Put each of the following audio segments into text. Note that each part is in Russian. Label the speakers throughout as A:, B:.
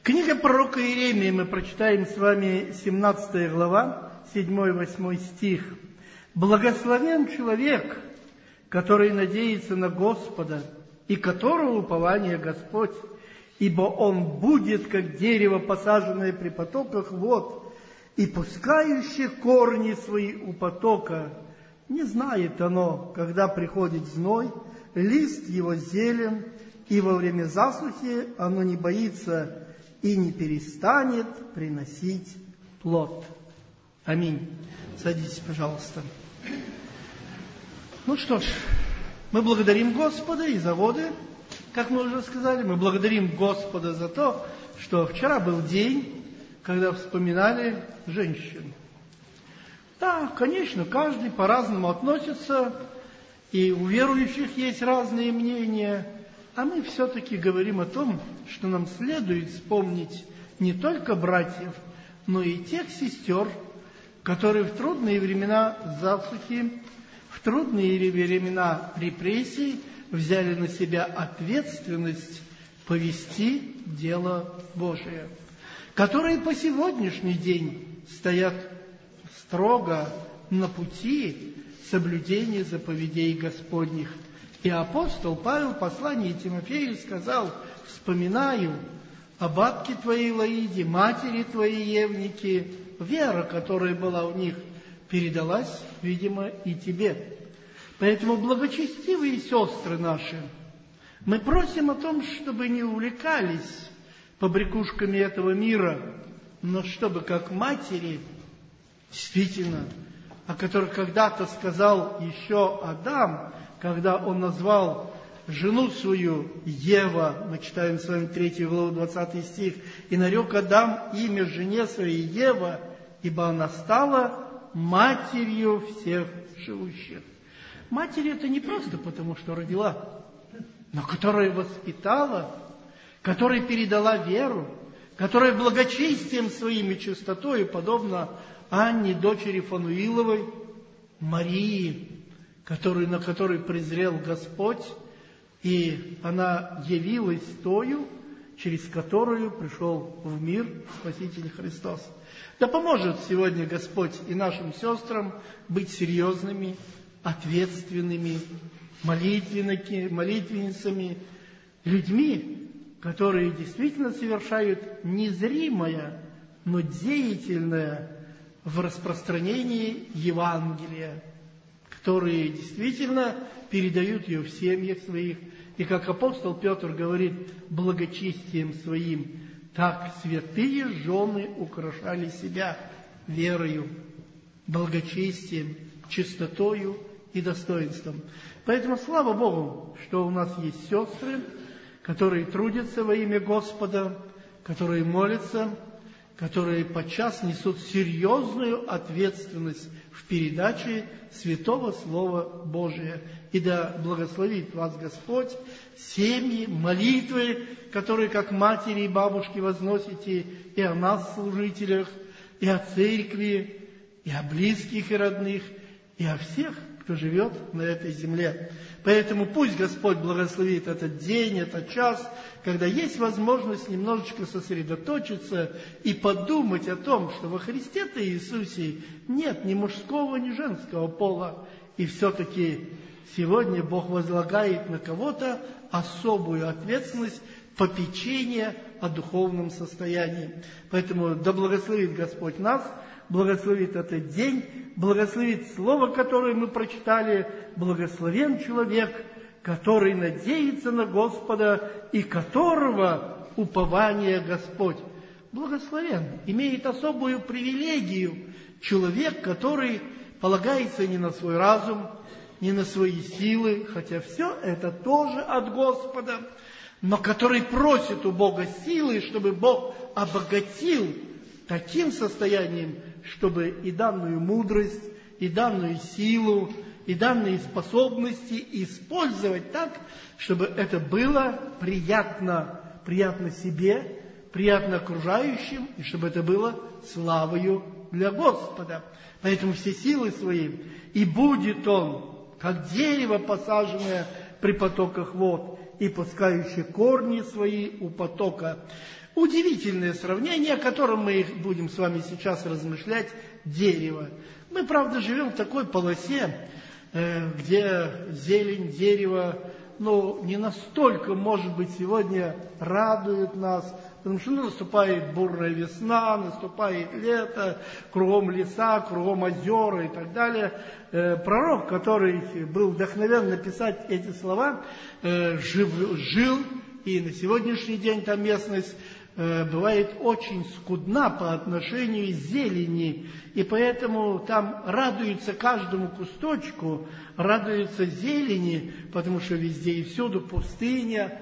A: Книга пророка Иеремии, мы прочитаем с вами 17 глава, 7-8 стих. «Благословен человек, который надеется на Господа, и которого упование Господь, ибо он будет, как дерево, посаженное при потоках вод, и пускающее корни свои у потока. Не знает оно, когда приходит зной, лист его зелен, и во время засухи оно не боится и не перестанет приносить плод». Аминь. Садитесь, пожалуйста. Ну что ж, мы благодарим Господа и за воды, как мы уже сказали. Мы благодарим Господа за то, что вчера был день, когда вспоминали женщин. Да, конечно, каждый по-разному относится, и у верующих есть разные мнения, а мы все-таки говорим о том, что нам следует вспомнить не только братьев, но и тех сестер, которые в трудные времена засухи, в трудные времена репрессий взяли на себя ответственность повести дело Божие, которые по сегодняшний день стоят строго на пути соблюдения заповедей Господних. И апостол Павел в послании Тимофею сказал: «Вспоминаю о бабке твоей Лоиде, матери твоей Евнике, вера, которая была у них, передалась, видимо, и тебе». Поэтому, благочестивые сестры наши, мы просим о том, чтобы не увлекались побрякушками этого мира, но чтобы, как матери, действительно, о которых когда-то сказал еще Адам, когда он назвал жену свою Ева, мы читаем с вами 3 главу, 20 стих, «И нарек Адам имя жене своей Ева, ибо она стала матерью всех живущих». Матерь это не просто потому, что родила, но которая воспитала, которая передала веру, которая благочестием своим и чистотой, подобно Анне, дочери Фануиловой, Марии, на которой презрел Господь, и она явилась тою, через которую пришел в мир Спаситель Христос. Да поможет сегодня Господь и нашим сестрам быть серьезными, ответственными, молитвенницами, людьми, которые действительно совершают незримое, но деятельное в распространении Евангелия, которые действительно передают ее в семьях своих. И как апостол Петр говорит, благочестием своим, так святые жены украшали себя верою, благочестием, чистотою и достоинством. Поэтому слава Богу, что у нас есть сестры, которые трудятся во имя Господа, которые молятся, которые подчас несут серьезную ответственность в передаче Святого Слова Божия. И да благословит вас Господь, семьи, молитвы, которые как матери и бабушки возносите и о нас, служителях, и о церкви, и о близких и родных, и о всех, кто живет на этой земле. Поэтому пусть Господь благословит этот день, этот час, когда есть возможность немножечко сосредоточиться и подумать о том, что во Христе-то Иисусе нет ни мужского, ни женского пола. И все-таки сегодня Бог возлагает на кого-то особую ответственность попечения о духовном состоянии. Поэтому да благословит Господь нас, благословит этот день, благословит слово, которое мы прочитали. Благословен человек, который надеется на Господа и которого упование Господь. Благословен, имеет особую привилегию человек, который полагается не на свой разум, не на свои силы, хотя все это тоже от Господа, но который просит у Бога силы, чтобы Бог обогатил таким состоянием, чтобы и данную мудрость, и данную силу, и данные способности использовать так, чтобы это было приятно себе, приятно окружающим, и чтобы это было славою для Господа. Поэтому все силы свои, и будет он, как дерево, посаженное при потоках вод, и пускающее корни свои у потока. Удивительное сравнение, о котором мы будем с вами сейчас размышлять, дерево. Мы, правда, живем в такой полосе, где зелень, дерево, не настолько, может быть, сегодня радует нас, потому что наступает бурная весна, наступает лето, кругом леса, кругом озера и так далее. Пророк, который был вдохновен написать эти слова, жил, и на сегодняшний день там местность бывает очень скудна по отношению к зелени, и поэтому там радуется каждому кусточку, радуется зелени, потому что везде и всюду пустыня,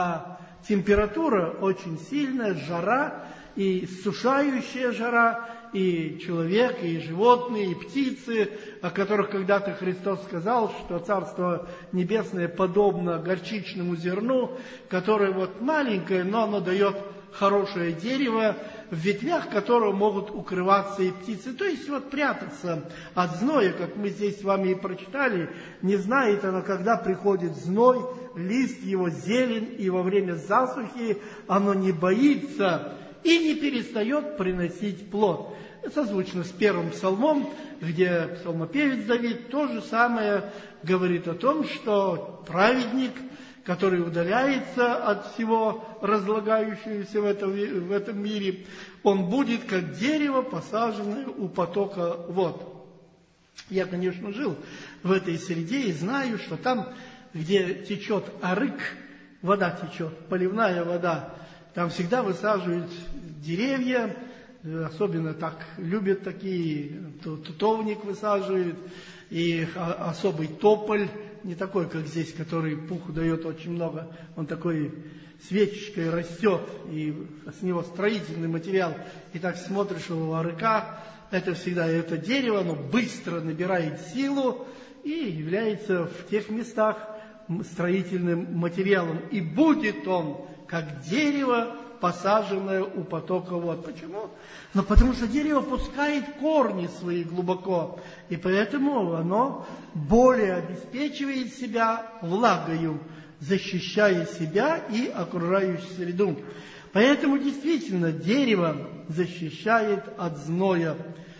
A: а температура очень сильная, жара, и иссушающая жара, и человек, и животные, и птицы, о которых когда-то Христос сказал, что Царство Небесное подобно горчичному зерну, которое маленькое, но оно дает хорошее дерево, в ветвях которого могут укрываться и птицы. То есть прятаться от зноя, как мы здесь с вами и прочитали, не знает оно, когда приходит зной, лист его зелен, и во время засухи оно не боится и не перестает приносить плод. Созвучно с первым псалмом, где псалмопевец Давид то же самое говорит о том, что праведник, который удаляется от всего разлагающегося в этом мире, он будет как дерево, посаженное у потока вод. Я, конечно, жил в этой среде и знаю, что там, где течет арык, вода течет, поливная вода, там всегда высаживают деревья, особенно так любят такие, тутовник высаживают, и особый тополь, не такой, как здесь, который пуху дает очень много, он такой свечечкой растет, и с него строительный материал, и так смотришь у арыка, это всегда это дерево, оно быстро набирает силу и является в тех местах строительным материалом, и будет он как дерево, посаженное у потока вод. Почему? Потому что дерево пускает корни свои глубоко, и поэтому оно более обеспечивает себя влагою, защищая себя и окружающую среду. Поэтому действительно дерево защищает от зноя.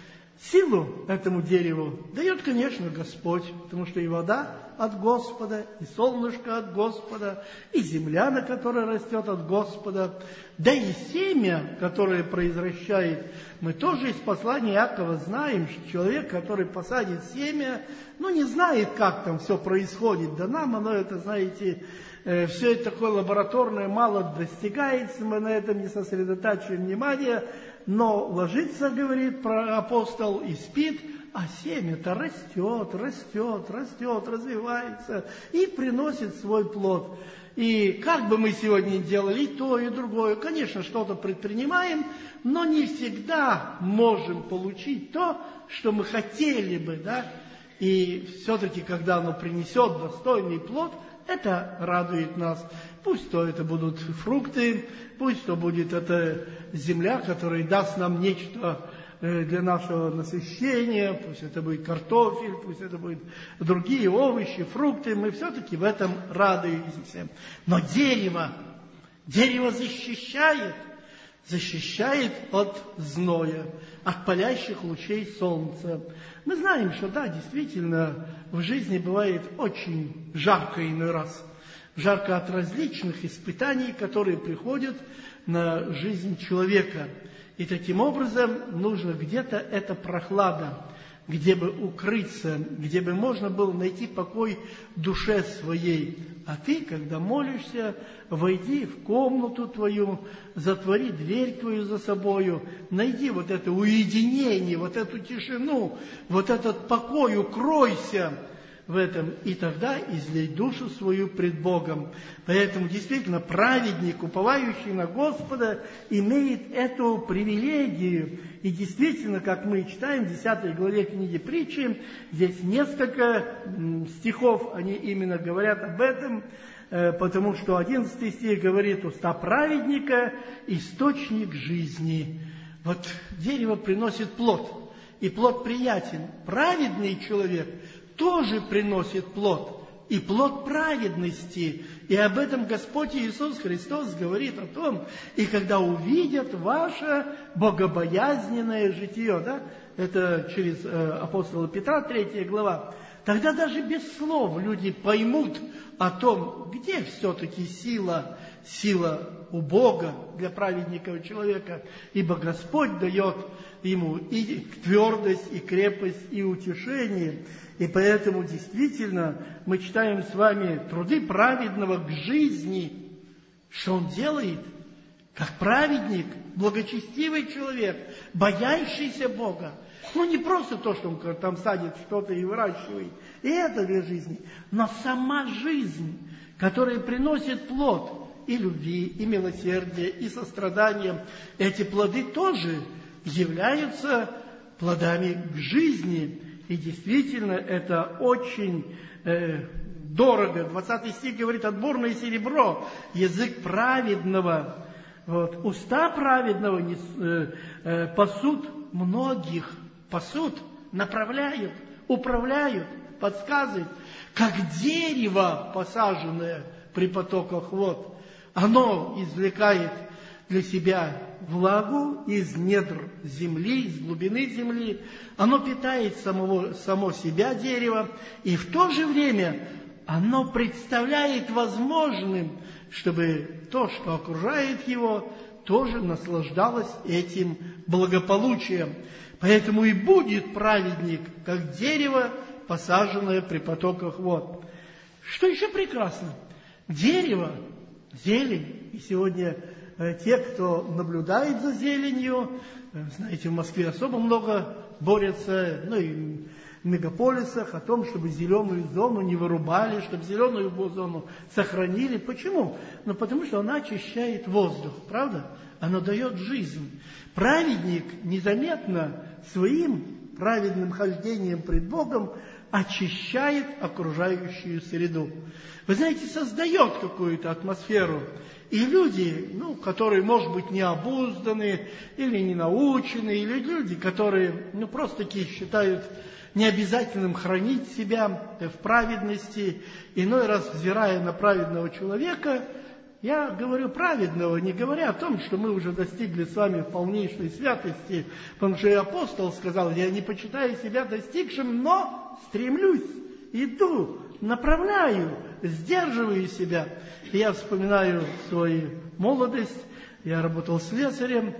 A: Силу этому дереву дает, конечно, Господь, потому что и вода от Господа, и солнышко от Господа, и земля, на которой растет от Господа, да и семя, которое произращает. Мы тоже из послания Иакова знаем, что человек, который посадит семя, не знает, как там все происходит. Да нам оно это, знаете, все это такое лабораторное, мало достигается, мы на этом не сосредотачиваем внимание, но ложится, говорит апостол, и спит, а семя-то растет, развивается и приносит свой плод. И как бы мы сегодня делали и то, и другое, конечно, что-то предпринимаем, но не всегда можем получить то, что мы хотели бы, да? И все-таки, когда оно принесет достойный плод, это радует нас. Пусть то это будут фрукты, пусть то будет эта земля, которая даст нам нечто для нашего насыщения, пусть это будет картофель, пусть это будут другие овощи, фрукты, мы все-таки в этом радуемся. Но дерево защищает от зноя, от палящих лучей солнца. Мы знаем, что да, действительно, в жизни бывает очень жарко иной раз. Жарко от различных испытаний, которые приходят на жизнь человека. И таким образом нужно где-то эта прохлада, где бы укрыться, где бы можно было найти покой душе своей. А ты, когда молишься, войди в комнату твою, затвори дверь твою за собою, найди вот это уединение, вот эту тишину, вот этот покой, укройся в этом, и тогда излей душу свою пред Богом. Поэтому действительно праведник, уповающий на Господа, имеет эту привилегию. И действительно, как мы читаем в 10 главе книги Притчи, здесь несколько стихов, они именно говорят об этом, потому что 11 стих говорит: «Уста праведника – источник жизни». Вот дерево приносит плод, и плод приятен. Праведный человек тоже приносит плод, и плод праведности. И об этом Господь Иисус Христос говорит о том, и когда увидят ваше богобоязненное житие, да? Это через апостола Петра, 3 глава, тогда даже без слов люди поймут о том, где все-таки сила у Бога для праведника человека, ибо Господь дает ему и твердость, и крепость, и утешение. И поэтому действительно мы читаем с вами труды праведного к жизни, что он делает, как праведник, благочестивый человек, боящийся Бога. Ну, не просто то, что он там садит что-то и выращивает, и это для жизни, но сама жизнь, которая приносит плод и любви, и милосердия, и сострадания, эти плоды тоже являются плодами к жизни. И действительно, это очень дорого. 20 стих говорит: отборное серебро, язык праведного, уста праведного пасут многих, направляют, управляют, подсказывают, как дерево, посаженное при потоках вод. Оно извлекает для себя влагу из недр земли, из глубины земли. Оно питает само себя, дерево, и в то же время оно представляет возможным, чтобы то, что окружает его, тоже наслаждалось этим благополучием. Поэтому и будет праведник, как дерево, посаженное при потоках вод. Что еще прекрасно? Дерево, зелень. И сегодня те, кто наблюдает за зеленью, знаете, в Москве особо много борются, и в мегаполисах, о том, чтобы зеленую зону не вырубали, чтобы зеленую зону сохранили. Почему? Потому что она очищает воздух, правда? Она дает жизнь. Праведник незаметно своим праведным хождением пред Богом очищает окружающую среду. Вы знаете, создает какую-то атмосферу. И люди, которые, может быть, не обузданы, или не научены, или люди, которые, просто-таки считают необязательным хранить себя в праведности, иной раз, взирая на праведного человека, я говорю праведного, не говоря о том, что мы уже достигли с вами полнейшей святости, потому что и апостол сказал: я не почитаю себя достигшим, но стремлюсь, иду, направляю, сдерживаю себя. И я вспоминаю свою молодость, я работал слесарем,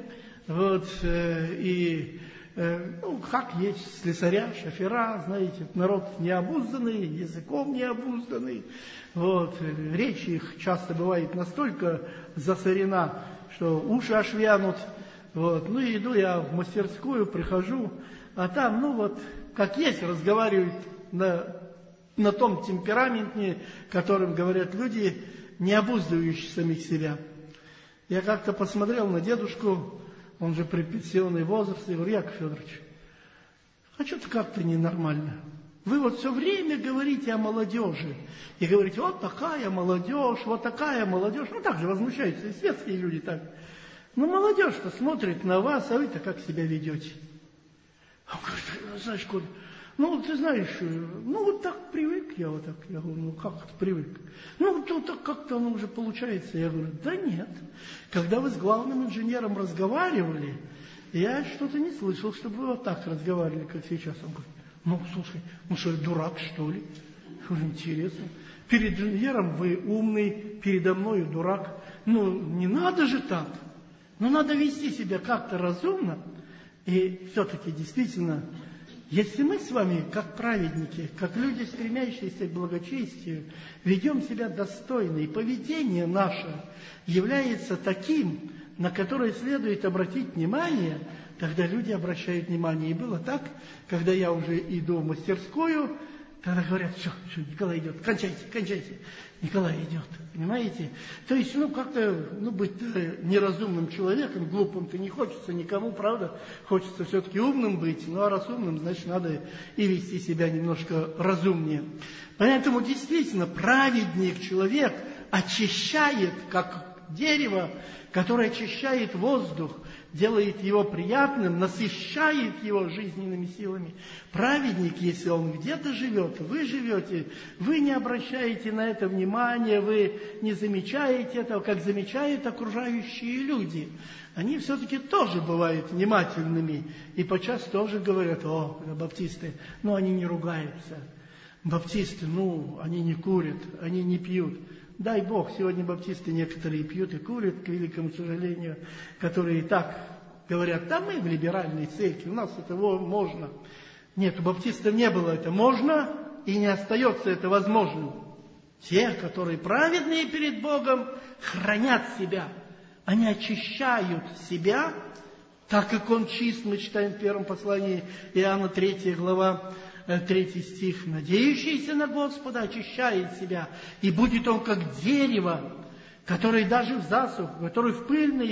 A: как есть слесаря, шофера, знаете, народ необузданный, языком необузданный, речь их часто бывает настолько засорена, что уши аж вянут, и иду я в мастерскую, прихожу, а там, как есть, разговаривают на том темпераменте, которым говорят люди, не обуздающие самих себя. Я как-то посмотрел на дедушку, он же при пенсионный возраст, и говорю: Яков Федорович, а что-то как-то ненормально. Вы все время говорите о молодежи. И говорите: вот такая молодежь, вот такая молодежь. Так же возмущаются и светские люди так. Молодежь-то смотрит на вас, а вы-то как себя ведете? Он говорит: знаешь, Коль, ты знаешь, так привык я, так. Я говорю: как это привык? Так как-то оно уже получается. Я говорю: да нет. Когда вы с главным инженером разговаривали, я что-то не слышал, чтобы вы вот так разговаривали, как сейчас. Он говорит: слушай, что, дурак, что ли? Интересно. Перед инженером вы умный, передо мною дурак. Не надо же так. Надо вести себя как-то разумно. И все-таки действительно, если мы с вами, как праведники, как люди, стремящиеся к благочестию, ведем себя достойно, и поведение наше является таким, на которое следует обратить внимание, тогда люди обращают внимание. И было так, когда я уже иду в мастерскую, тогда говорят: все, Николай идет, кончайте, Николай идет, понимаете? То есть, как-то, быть неразумным человеком, глупым-то не хочется никому, правда? Хочется все-таки умным быть, а раз умным, значит, надо и вести себя немножко разумнее. Поэтому, действительно, праведник человек очищает, как Дерево, которое очищает воздух, делает его приятным, насыщает его жизненными силами. Праведник, если он где-то живет, вы живете, вы не обращаете на это внимания, вы не замечаете этого, как замечают окружающие люди. Они все-таки тоже бывают внимательными и подчас тоже говорят: о, баптисты, они не ругаются. Баптисты, они не курят, они не пьют. Дай Бог, сегодня баптисты некоторые пьют и курят, к великому сожалению, которые и так говорят: да мы в либеральной церкви, у нас это можно. Нет, у баптистов не было это можно, и не остается это возможным. Те, которые праведные перед Богом, хранят себя. Они очищают себя, так как Он чист, мы читаем в первом послании Иоанна 3 глава, 3 стих. Надеющийся на Господа очищает себя, и будет он как дерево, которое даже в засуху, которое в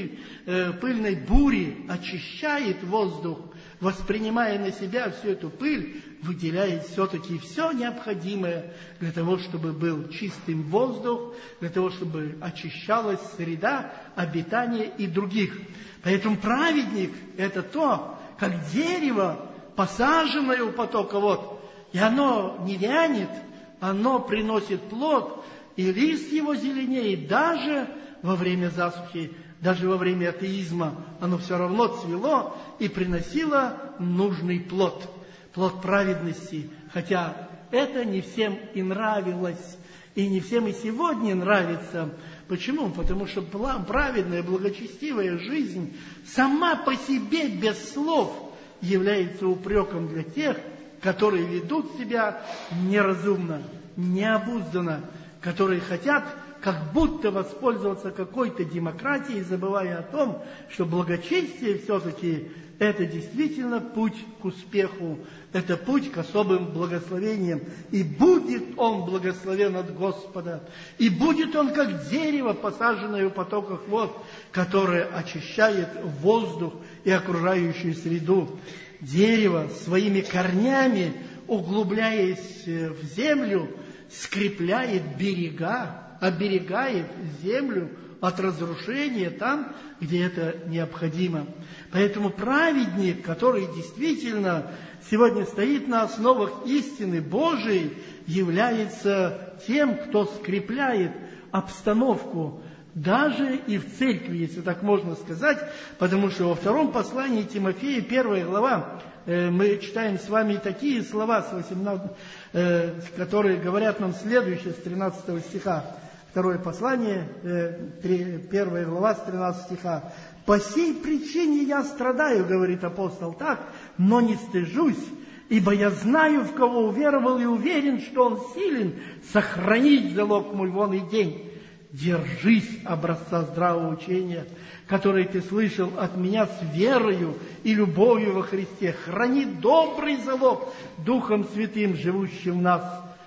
A: пыльной буре очищает воздух, воспринимая на себя всю эту пыль, выделяет все-таки все необходимое для того, чтобы был чистым воздух, для того, чтобы очищалась среда обитания и других. Поэтому праведник – это то, как дерево, посаженное у потока вод, и оно не вянет, оно приносит плод, и лист его зеленеет даже во время засухи, даже во время атеизма. Оно все равно цвело и приносило нужный плод, плод праведности. Хотя это не всем и нравилось, и не всем и сегодня нравится. Почему? Потому что праведная, благочестивая жизнь сама по себе, без слов, является упреком для тех, которые ведут себя неразумно, необузданно, которые хотят как будто воспользоваться какой-то демократией, забывая о том, что благочестие все-таки это действительно путь к успеху, это путь к особым благословениям. И будет он благословен от Господа, и будет он как дерево, посаженное у потоков вод, которое очищает воздух и окружающую среду. Дерево своими корнями, углубляясь в землю, скрепляет берега, оберегает землю от разрушения там, где это необходимо. Поэтому праведник, который действительно сегодня стоит на основах истины Божией, является тем, кто скрепляет обстановку даже и в церкви, если так можно сказать, потому что во втором послании Тимофея, 1 глава, мы читаем с вами такие слова, которые говорят нам следующее, с 13 стиха. Второе послание, 1 глава, с 13 стиха. «По сей причине я страдаю, — говорит апостол, — так, но не стыжусь, ибо я знаю, в кого уверовал, и уверен, что он силен сохранить залог мой вон и день. Держись образца здравого учения, который ты слышал от меня с верою и любовью во Христе. Храни добрый залог Духом Святым, живущим в нас».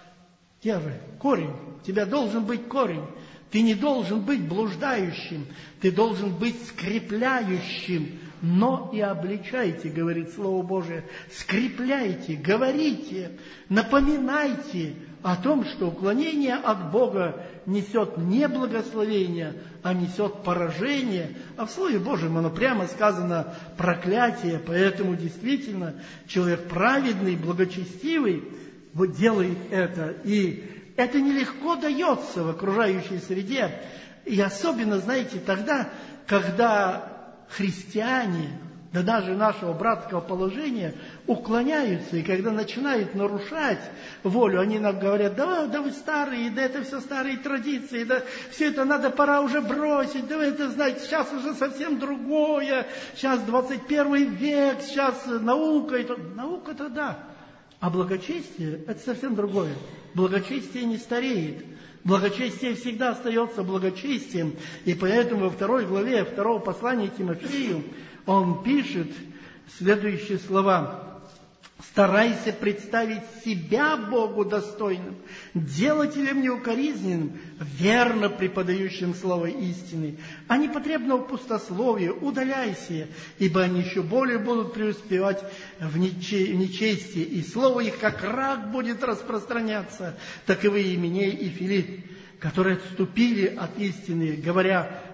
A: Где же корень? У тебя должен быть корень. Ты не должен быть блуждающим, ты должен быть скрепляющим. Но и обличайте, говорит Слово Божие, скрепляйте, говорите, напоминайте о том, что уклонение от Бога несет не благословение, а несет поражение. А в Слове Божьем оно прямо сказано проклятие. Поэтому действительно человек праведный, благочестивый вот делает это. И это нелегко дается в окружающей среде. И особенно, знаете, тогда, когда христиане, да даже нашего братского положения, уклоняются, и когда начинают нарушать волю, они нам говорят: да вы старые, да это все старые традиции, да все это пора уже бросить, да вы это знаете, сейчас уже совсем другое, сейчас 21 век, сейчас наука, наука-то да, а благочестие – это совсем другое. Благочестие не стареет. Благочестие всегда остается благочестием. И поэтому во 2 главе 2 послания Тимофею он пишет следующие слова. «Старайся представить себя Богу достойным, делателем неукоризненным, верно преподающим слово истины, а непотребного пустословия удаляйся, ибо они еще более будут преуспевать в нечестии, и слово их, как рак, будет распространяться. Таковы Именей и Филипп, которые отступили от истины, говоря: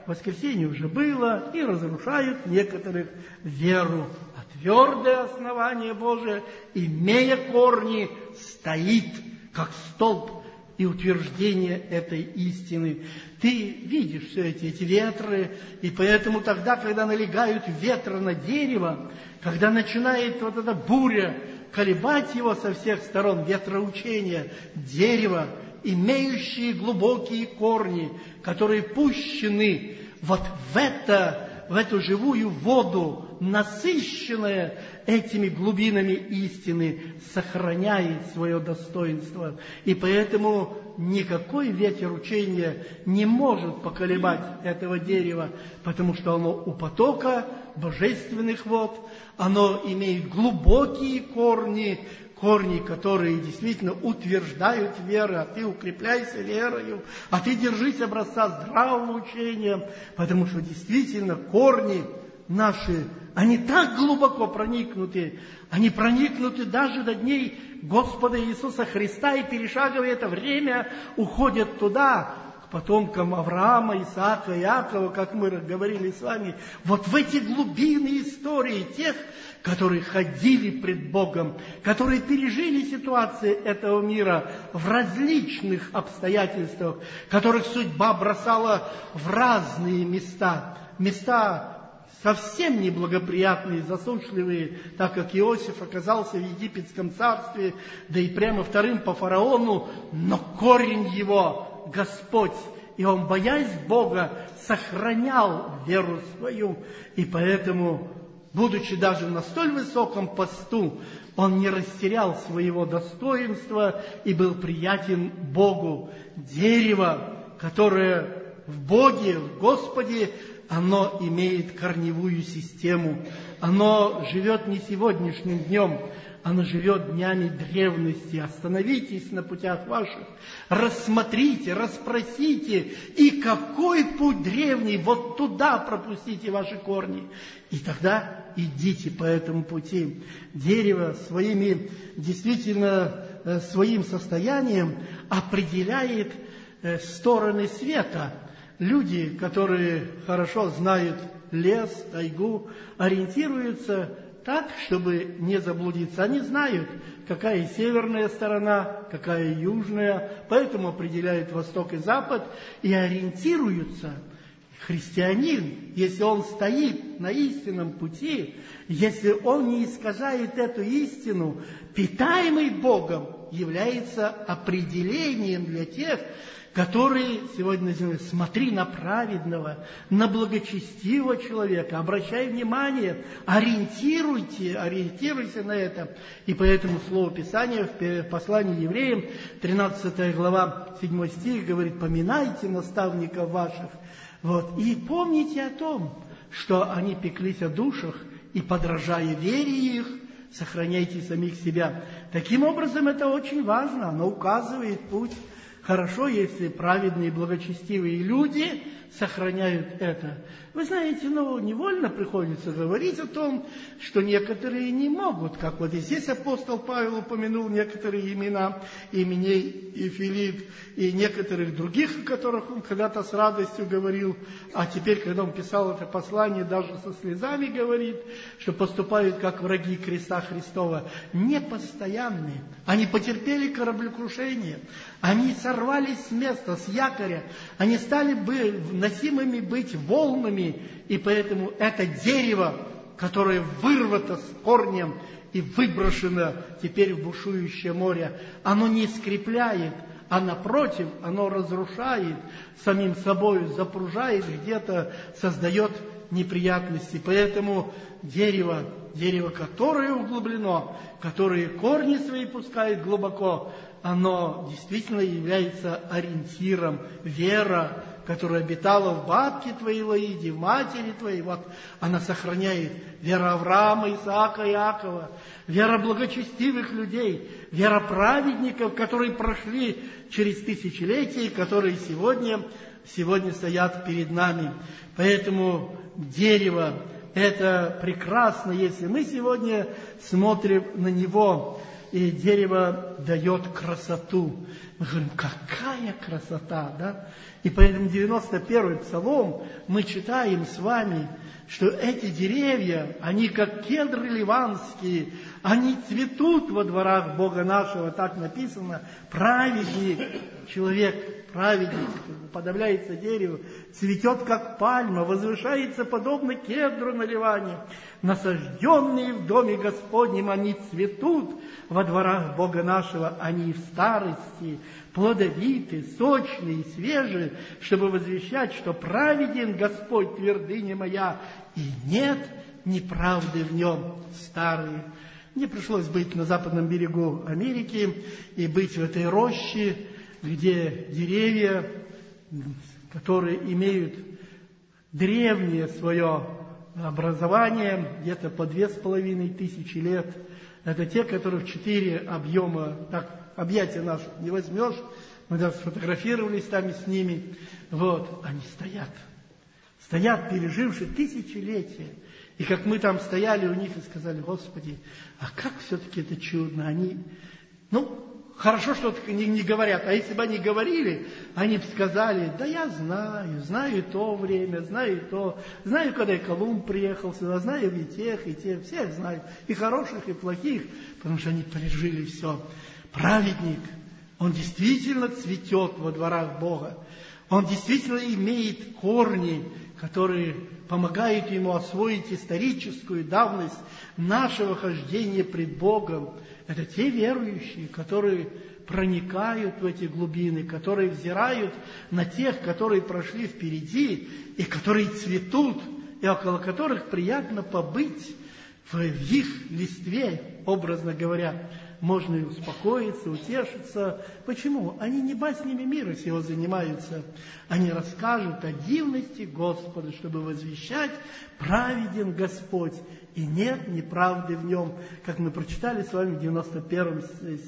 A: воскресенье уже было, и разрушают некоторых веру. А твердое основание Божие, имея корни, стоит, как столб и утверждение этой истины. Ты видишь все эти ветры, и поэтому тогда, когда налегают ветры на дерево, когда начинает вот эта буря колебать его со всех сторон, ветроучение, дерево, имеющие глубокие корни, которые пущены вот в эту живую воду, насыщенная этими глубинами истины, сохраняет свое достоинство. И поэтому никакой ветер учения не может поколебать этого дерева, потому что оно у потока божественных вод, оно имеет глубокие корни, которые действительно утверждают веру, а ты укрепляйся верою, а ты держись образца здравого учения, потому что действительно корни наши, они так глубоко проникнуты, они проникнуты даже до дней Господа Иисуса Христа, и перешагивая это время, уходят туда, к потомкам Авраама, Исаака, Иакова, как мы говорили с вами, вот в эти глубины истории тех, которые ходили пред Богом, которые пережили ситуации этого мира в различных обстоятельствах, которых судьба бросала в разные места совсем неблагоприятные, засушливые, так как Иосиф оказался в египетском царстве, да и прямо вторым по фараону, но корень его Господь, и он, боясь Бога, сохранял веру свою, и поэтому, будучи даже на столь высоком посту, он не растерял своего достоинства и был приятен Богу. Дерево, которое в Боге, в Господе, оно имеет корневую систему. Оно живет не сегодняшним днем, оно живет днями древности. Остановитесь на путях ваших, рассмотрите, расспросите, и какой путь древний, вот туда пропустите ваши корни. И тогда идите по этому пути. Дерево своим состоянием определяет стороны света. Люди, которые хорошо знают лес, тайгу, ориентируются так, чтобы не заблудиться. Они знают, какая северная сторона, какая южная, поэтому определяют восток и запад и ориентируются. Христианин, если он стоит на истинном пути, если он не искажает эту истину, питаемый Богом, является определением для тех, которые сегодня называют: смотри на праведного, на благочестивого человека, обращай внимание, ориентируйся на это. И поэтому слово Писания в послании евреям, 13 глава, 7 стих, говорит: поминайте наставников ваших, и помните о том, что они пеклись о душах, и, подражая вере их, сохраняйте самих себя. Таким образом, это очень важно, оно указывает путь. Хорошо, если праведные, благочестивые люди сохраняют это. Вы знаете, невольно приходится говорить о том, что некоторые не могут, как вот и здесь апостол Павел упомянул некоторые имена, Именей и Филипп, и некоторых других, о которых он когда-то с радостью говорил, а теперь, когда он писал это послание, даже со слезами говорит, что поступают как враги креста Христова, непостоянные. Они потерпели кораблекрушение, они сорвались с места, с якоря, они стали носимыми быть волнами, и поэтому это дерево, которое вырвато с корнем и выброшено теперь в бушующее море, оно не скрепляет, а напротив, оно разрушает самим собой, запружает где-то, создает неприятности. Поэтому дерево, которое углублено, которое корни свои пускает глубоко, оно действительно является ориентиром. Вера, которая обитала в бабке твоей Лаиде, в матери твоей, она сохраняет. Вера Авраама, Исаака, Иакова, вера благочестивых людей, вера праведников, которые прошли через тысячелетия, которые сегодня стоят перед нами. Поэтому дерево – это прекрасно, если мы сегодня смотрим на него. и дерево дает красоту. Мы говорим, какая красота, да? И поэтому 91-й Псалом мы читаем с вами, что эти деревья, они как кедры ливанские, они цветут во дворах Бога нашего, так написано, праведник человек, праведник, уподобляется дереву, цветет как пальма, возвышается подобно кедру на Ливане. Насажденные в доме Господнем, они цветут во дворах Бога нашего, они в старости плодовиты, сочные, свежие, чтобы возвещать, что праведен Господь, твердыня моя, и нет неправды в нем. Старые. Мне пришлось быть на западном берегу Америки и быть в этой роще, где деревья, которые имеют древнее свое образование, где-то по 2500 лет. Это те, которые в 4 объема, так, объятия наши не возьмешь. Мы даже сфотографировались там с ними. Вот, они стоят, пережившие тысячелетия. И как мы там стояли у них и сказали, Господи, а как все-таки это чудно. Они, хорошо, что не говорят. А если бы они говорили, они бы сказали, да я знаю то время, знаю то. Знаю, когда и Колумб приехал сюда, знаю и тех, всех знаю. И хороших, и плохих, потому что они пережили все. Праведник, он действительно цветет во дворах Бога. Он действительно имеет корни, которые помогают ему освоить историческую давность нашего хождения пред Богом. Это те верующие, которые проникают в эти глубины, которые взирают на тех, которые прошли впереди, и которые цветут, и около которых приятно побыть в их листве, образно говоря. Можно и успокоиться, утешиться. Почему? Они не баснями мира сего занимаются. Они расскажут о дивности Господа, чтобы возвещать, праведен Господь, и нет неправды в нем. Как мы прочитали с вами в 91-м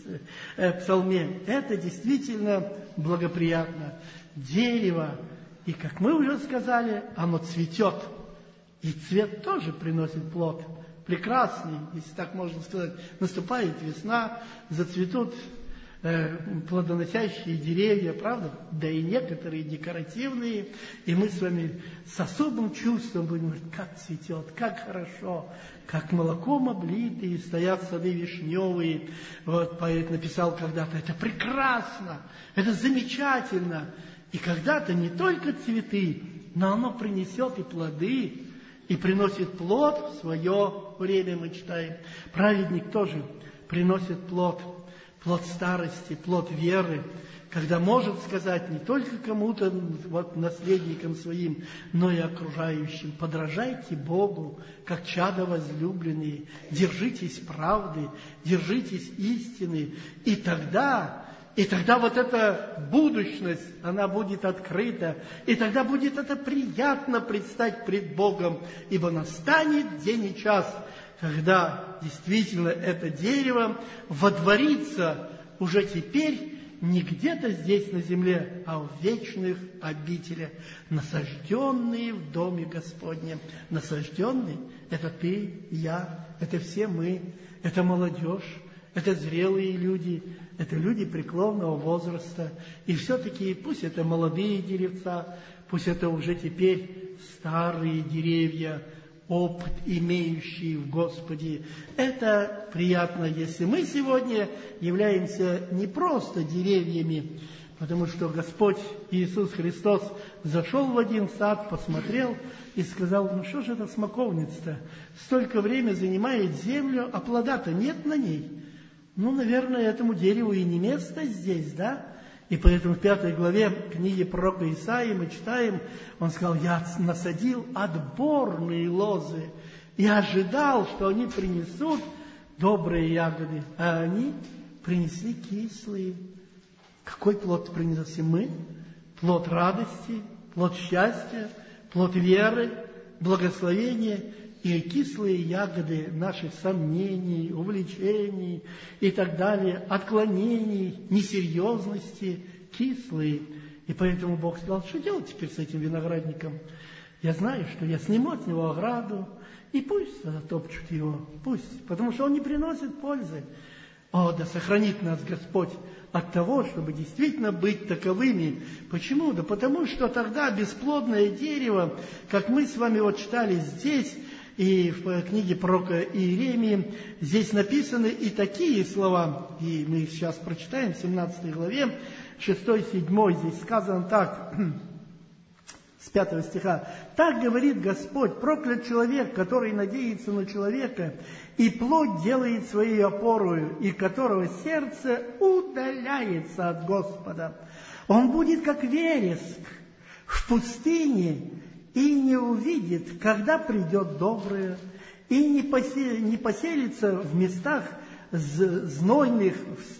A: Псалме. Это действительно благоприятно. Дерево, и как мы уже сказали, оно цветет. И цвет тоже приносит плод. Прекрасный, если так можно сказать, наступает весна, зацветут плодоносящие деревья, правда? Да и некоторые декоративные, и мы с вами с особым чувством будем говорить, как цветет, как хорошо, как молоком облитые, стоят сады вишневые. Вот поэт написал когда-то, это прекрасно, это замечательно. И когда-то не только цветы, но оно принесет и плоды, и приносит плод в свое время, мы читаем. Праведник тоже приносит плод старости, плод веры, когда может сказать не только кому-то, наследникам своим, но и окружающим: подражайте Богу, как чада возлюбленные, держитесь правды, держитесь истины, и тогда вот эта будущность, она будет открыта, и тогда будет это приятно предстать пред Богом, ибо настанет день и час, когда действительно это дерево водворится уже теперь не где-то здесь на земле, а в вечных обителях, насажденные в доме Господнем. Насажденные – это ты, я, это все мы, это молодежь, это зрелые люди, это люди преклонного возраста. И все-таки пусть это молодые деревца, пусть это уже теперь старые деревья, опыт имеющие в Господе. Это приятно, если мы сегодня являемся не просто деревьями, потому что Господь Иисус Христос зашел в один сад, посмотрел и сказал: что же это смоковница-то? Столько времени занимает землю, а плода-то нет на ней. Наверное, этому дереву и не место здесь, да? И поэтому в 5 главе книги пророка Исаии мы читаем, он сказал: я насадил отборные лозы и ожидал, что они принесут добрые ягоды, а они принесли кислые. Какой плод принесли мы? Плод радости, плод счастья, плод веры, благословения и кислые ягоды наших сомнений, увлечений и так далее, отклонений, несерьезности, кислые. И поэтому Бог сказал: что делать теперь с этим виноградником? Я знаю, что я сниму от него ограду, и пусть затопчут его, пусть, потому что он не приносит пользы. О, да сохранит нас Господь от того, чтобы действительно быть таковыми. Почему? Да потому что тогда бесплодное дерево, как мы с вами вот читали здесь, и в книге пророка Иеремии, здесь написаны и такие слова, и мы их сейчас прочитаем в 17 главе, 6-7, здесь сказано так, с 5 стиха. «Так говорит Господь, проклят человек, который надеется на человека, и плоть делает своей опорою, и которого сердце удаляется от Господа. Он будет как вереск в пустыне, и не увидит, когда придет доброе, и не поселится в местах знойных,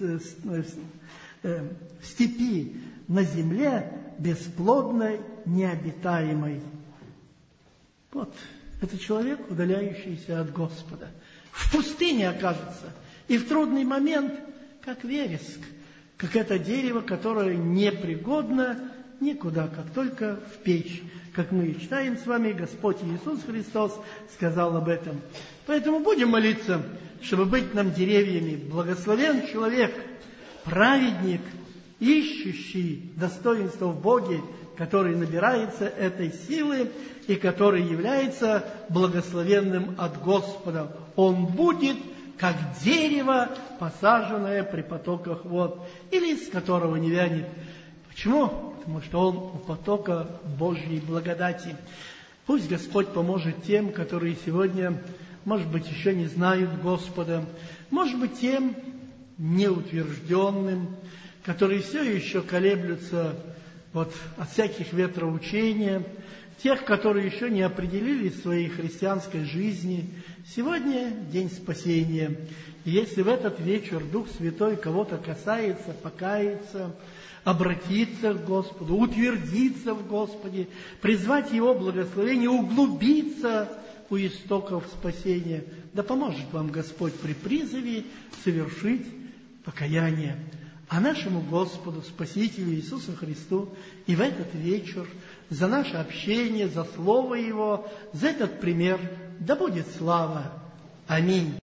A: в степи, на земле бесплодной, необитаемой». Вот, это человек, удаляющийся от Господа. В пустыне окажется, и в трудный момент, как вереск, как это дерево, которое непригодно никуда, как только в печь. Как мы читаем с вами, Господь Иисус Христос сказал об этом. Поэтому будем молиться, чтобы быть нам деревьями. Благословен человек, праведник, ищущий достоинство в Боге, который набирается этой силы и который является благословенным от Господа. Он будет как дерево, посаженное при потоках вод, и лист которого не вянет. Почему? Потому что он у потока Божьей благодати. Пусть Господь поможет тем, которые сегодня, может быть, еще не знают Господа, может быть, тем неутвержденным, которые все еще колеблются от всяких ветроучения, тех, которые еще не определились в своей христианской жизни. Сегодня день спасения. И если в этот вечер Дух Святой кого-то касается, покаяться, обратиться к Господу, утвердиться в Господе, призвать Его благословение, углубиться у истоков спасения, да поможет вам Господь при призыве совершить покаяние. А нашему Господу, Спасителю Иисусу Христу, и в этот вечер за наше общение, за Слово Его, за этот пример, да будет слава. Аминь.